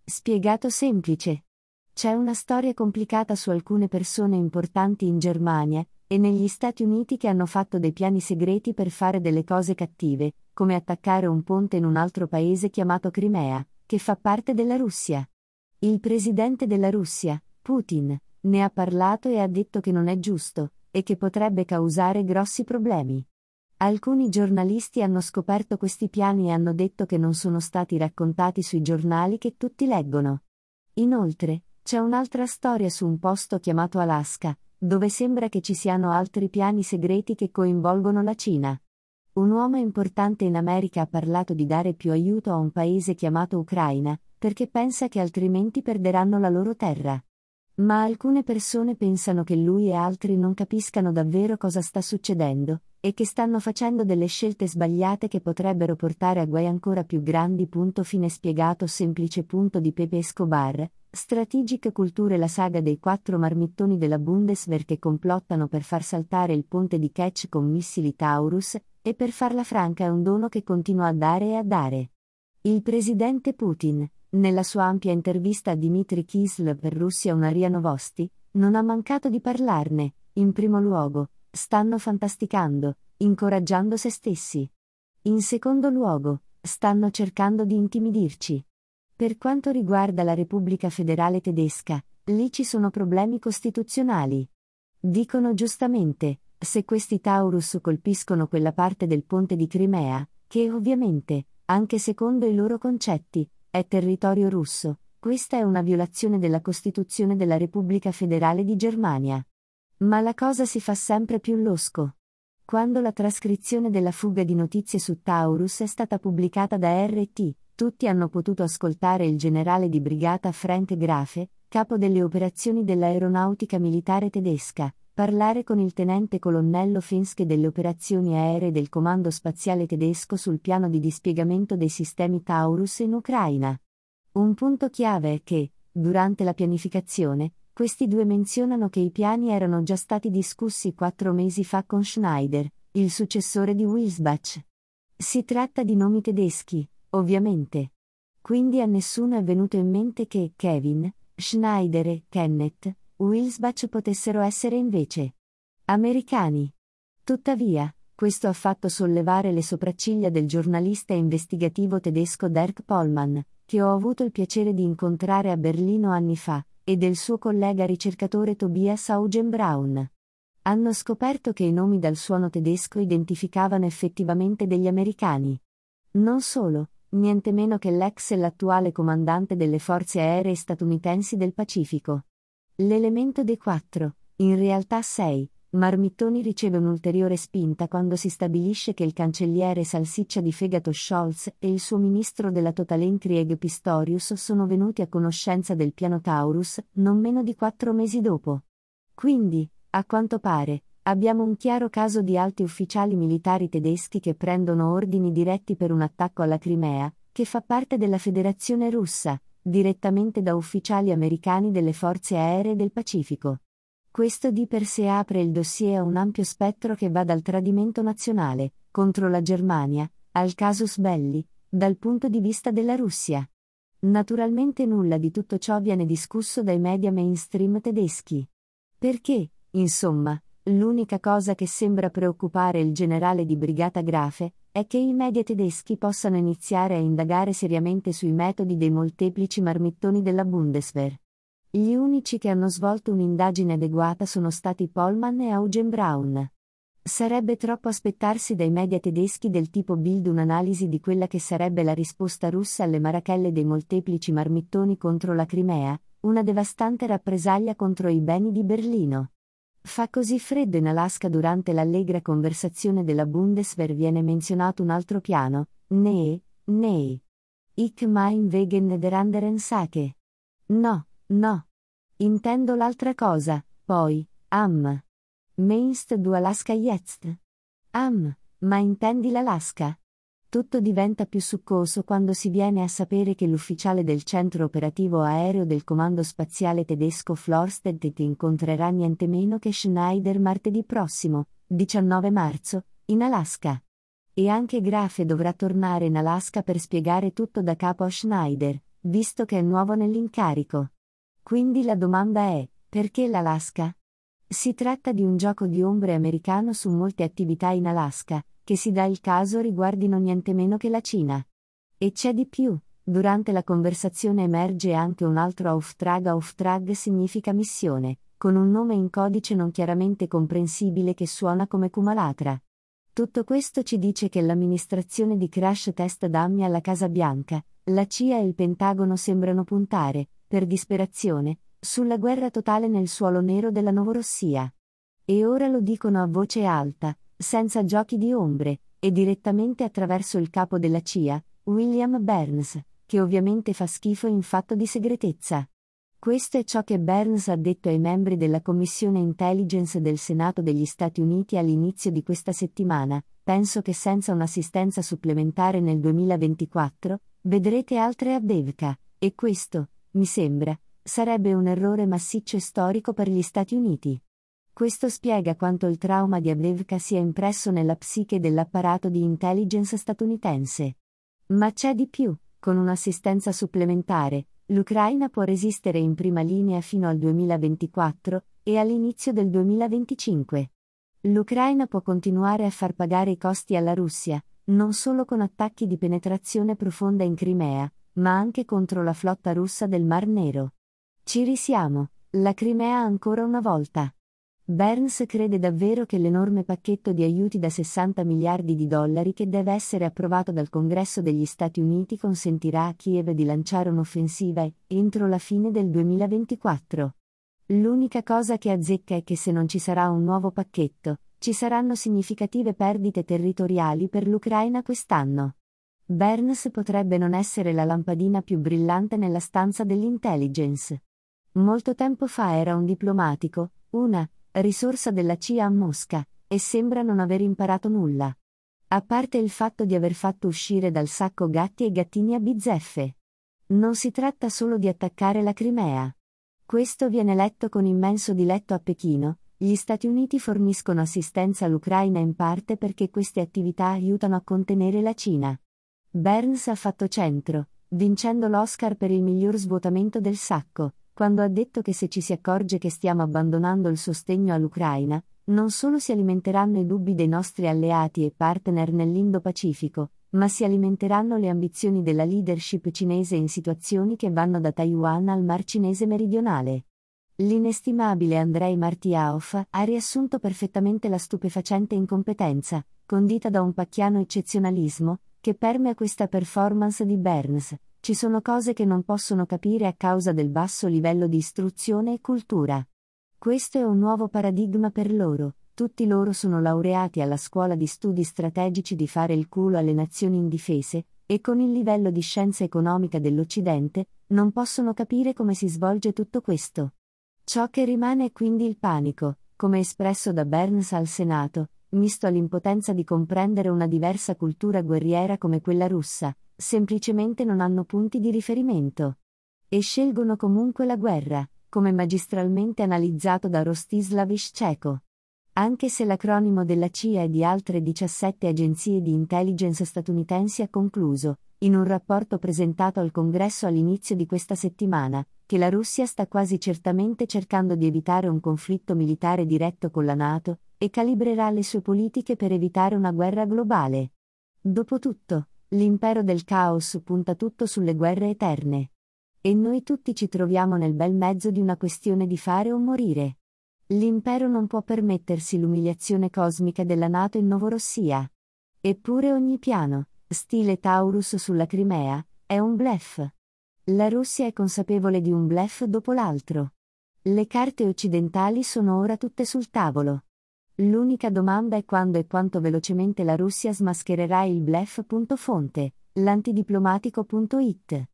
Spiegato semplice. C'è una storia complicata su alcune persone importanti in Germania e negli Stati Uniti che hanno fatto dei piani segreti per fare delle cose cattive, come attaccare un ponte in un altro paese chiamato Crimea, che fa parte della Russia. Il presidente della Russia, Putin, ne ha parlato e ha detto che non è giusto, e che potrebbe causare grossi problemi. Alcuni giornalisti hanno scoperto questi piani e hanno detto che non sono stati raccontati sui giornali che tutti leggono. Inoltre, c'è un'altra storia su un posto chiamato Alaska, dove sembra che ci siano altri piani segreti che coinvolgono la Cina. Un uomo importante in America ha parlato di dare più aiuto a un paese chiamato Ucraina, perché pensa che altrimenti perderanno la loro terra. Ma alcune persone pensano che lui e altri non capiscano davvero cosa sta succedendo, e che stanno facendo delle scelte sbagliate che potrebbero portare a guai ancora più grandi. Fine spiegato semplice. Di Pepe Escobar, Strategic Culture. La saga dei 4 marmittoni della Bundeswehr che complottano per far saltare il ponte di Kerch con missili Taurus, e per farla franca è un dono che continua a dare e a dare. Il presidente Putin, nella sua ampia intervista a Dmitry Kislyov per Russia una RIA Novosti, non ha mancato di parlarne. In primo luogo, stanno fantasticando, incoraggiando se stessi. In secondo luogo, stanno cercando di intimidirci. Per quanto riguarda la Repubblica Federale Tedesca, lì ci sono problemi costituzionali. Dicono giustamente, se questi Taurus colpiscono quella parte del ponte di Crimea, che ovviamente, anche secondo i loro concetti, è territorio russo, questa è una violazione della Costituzione della Repubblica Federale di Germania. Ma la cosa si fa sempre più losco. Quando la trascrizione della fuga di notizie su Taurus è stata pubblicata da RT, tutti hanno potuto ascoltare il generale di brigata Frank Grafe, capo delle operazioni dell'aeronautica militare tedesca, parlare con il tenente colonnello Finske delle operazioni aeree del Comando Spaziale Tedesco sul piano di dispiegamento dei sistemi Taurus in Ucraina. Un punto chiave è che, durante la pianificazione, questi due menzionano che i piani erano già stati discussi 4 mesi fa con Schneider, il successore di Wilsbach. Si tratta di nomi tedeschi, ovviamente. Quindi a nessuno è venuto in mente che Kevin, Schneider e Kenneth Wilsbach potessero essere invece americani. Tuttavia, questo ha fatto sollevare le sopracciglia del giornalista investigativo tedesco Dirk Pollmann, che ho avuto il piacere di incontrare a Berlino anni fa, e del suo collega ricercatore Tobias Augenbraun. Hanno scoperto che i nomi dal suono tedesco identificavano effettivamente degli americani. Non solo, niente meno che l'ex e l'attuale comandante delle forze aeree statunitensi del Pacifico. L'elemento dei 4, in realtà 6, marmittoni riceve un'ulteriore spinta quando si stabilisce che il cancelliere salsiccia di fegato Scholz e il suo ministro della Totalentrieg Pistorius sono venuti a conoscenza del piano Taurus non meno di 4 mesi dopo. Quindi, a quanto pare, abbiamo un chiaro caso di alti ufficiali militari tedeschi che prendono ordini diretti per un attacco alla Crimea, che fa parte della Federazione Russa, direttamente da ufficiali americani delle forze aeree del Pacifico. Questo di per sé apre il dossier a un ampio spettro che va dal tradimento nazionale, contro la Germania, al casus belli, dal punto di vista della Russia. Naturalmente nulla di tutto ciò viene discusso dai media mainstream tedeschi. Perché, insomma, l'unica cosa che sembra preoccupare il generale di brigata Grafe è che i media tedeschi possano iniziare a indagare seriamente sui metodi dei molteplici marmittoni della Bundeswehr. Gli unici che hanno svolto un'indagine adeguata sono stati Pollmann e Augenbraun. Sarebbe troppo aspettarsi dai media tedeschi del tipo Bild un'analisi di quella che sarebbe la risposta russa alle marachelle dei molteplici marmittoni contro la Crimea, una devastante rappresaglia contro i beni di Berlino. Fa così freddo in Alaska. Durante l'allegra conversazione della Bundeswehr viene menzionato un altro piano, Nee. Ich mein wegen der anderen Sache. No. Intendo l'altra cosa, poi, Meinst du Alaska jetzt? Ma intendi l'Alaska? Tutto diventa più succoso quando si viene a sapere che l'ufficiale del centro operativo aereo del Comando Spaziale Tedesco Florstedt incontrerà niente meno che Schneider martedì prossimo, 19 marzo, in Alaska. E anche Grafe dovrà tornare in Alaska per spiegare tutto da capo a Schneider, visto che è nuovo nell'incarico. Quindi la domanda è: perché l'Alaska? Si tratta di un gioco di ombre americano su molte attività in Alaska, che si dà il caso riguardino niente meno che la Cina. E c'è di più, durante la conversazione emerge anche un altro Auftrag. Auftrag significa missione, con un nome in codice non chiaramente comprensibile che suona come Kumalatra. Tutto questo ci dice che l'amministrazione di crash test dummy alla Casa Bianca, la CIA e il Pentagono sembrano puntare, per disperazione, sulla guerra totale nel suolo nero della Novorossia. E ora lo dicono a voce alta, senza giochi di ombre, e direttamente attraverso il capo della CIA, William Burns, che ovviamente fa schifo in fatto di segretezza. Questo è ciò che Burns ha detto ai membri della Commissione Intelligence del Senato degli Stati Uniti all'inizio di questa settimana. Penso che senza un'assistenza supplementare nel 2024, vedrete altre Avdiivka, e questo, mi sembra, sarebbe un errore massiccio e storico per gli Stati Uniti. Questo spiega quanto il trauma di Avdiivka sia impresso nella psiche dell'apparato di intelligence statunitense. Ma c'è di più: con un'assistenza supplementare, l'Ucraina può resistere in prima linea fino al 2024, e all'inizio del 2025. L'Ucraina può continuare a far pagare i costi alla Russia, non solo con attacchi di penetrazione profonda in Crimea, ma anche contro la flotta russa del Mar Nero. Ci risiamo, la Crimea ancora una volta. Burns crede davvero che l'enorme pacchetto di aiuti da 60 miliardi di dollari che deve essere approvato dal Congresso degli Stati Uniti consentirà a Kiev di lanciare un'offensiva entro la fine del 2024. L'unica cosa che azzecca è che se non ci sarà un nuovo pacchetto, ci saranno significative perdite territoriali per l'Ucraina quest'anno. Burns potrebbe non essere la lampadina più brillante nella stanza dell'intelligence. Molto tempo fa era un diplomatico, una risorsa della CIA a Mosca, e sembra non aver imparato nulla. A parte il fatto di aver fatto uscire dal sacco gatti e gattini a bizzeffe. Non si tratta solo di attaccare la Crimea. Questo viene letto con immenso diletto a Pechino. Gli Stati Uniti forniscono assistenza all'Ucraina in parte perché queste attività aiutano a contenere la Cina. Burns ha fatto centro, vincendo l'Oscar per il miglior svuotamento del sacco, quando ha detto che se ci si accorge che stiamo abbandonando il sostegno all'Ucraina, non solo si alimenteranno i dubbi dei nostri alleati e partner nell'Indo-Pacifico, ma si alimenteranno le ambizioni della leadership cinese in situazioni che vanno da Taiwan al Mar Cinese meridionale. L'inestimabile Andrei Martyaov ha riassunto perfettamente la stupefacente incompetenza, condita da un pacchiano eccezionalismo, che permea questa performance di Burns. Ci sono cose che non possono capire a causa del basso livello di istruzione e cultura. Questo è un nuovo paradigma per loro. Tutti loro sono laureati alla scuola di studi strategici di fare il culo alle nazioni indifese, e con il livello di scienza economica dell'Occidente, non possono capire come si svolge tutto questo. Ciò che rimane è quindi il panico, come espresso da Burns al Senato, misto all'impotenza di comprendere una diversa cultura guerriera come quella russa. Semplicemente non hanno punti di riferimento. E scelgono comunque la guerra, come magistralmente analizzato da Rostislav Ishchenko. Anche se l'acronimo della CIA e di altre 17 agenzie di intelligence statunitensi ha concluso, in un rapporto presentato al Congresso all'inizio di questa settimana, che la Russia sta quasi certamente cercando di evitare un conflitto militare diretto con la NATO, e calibrerà le sue politiche per evitare una guerra globale. Dopotutto, l'impero del caos punta tutto sulle guerre eterne. E noi tutti ci troviamo nel bel mezzo di una questione di fare o morire. L'impero non può permettersi l'umiliazione cosmica della NATO in Novorossia. Eppure ogni piano, stile Taurus sulla Crimea, è un bluff. La Russia è consapevole di un bluff dopo l'altro. Le carte occidentali sono ora tutte sul tavolo. L'unica domanda è quando e quanto velocemente la Russia smaschererà il bluff. Fonte, l'antidiplomatico.it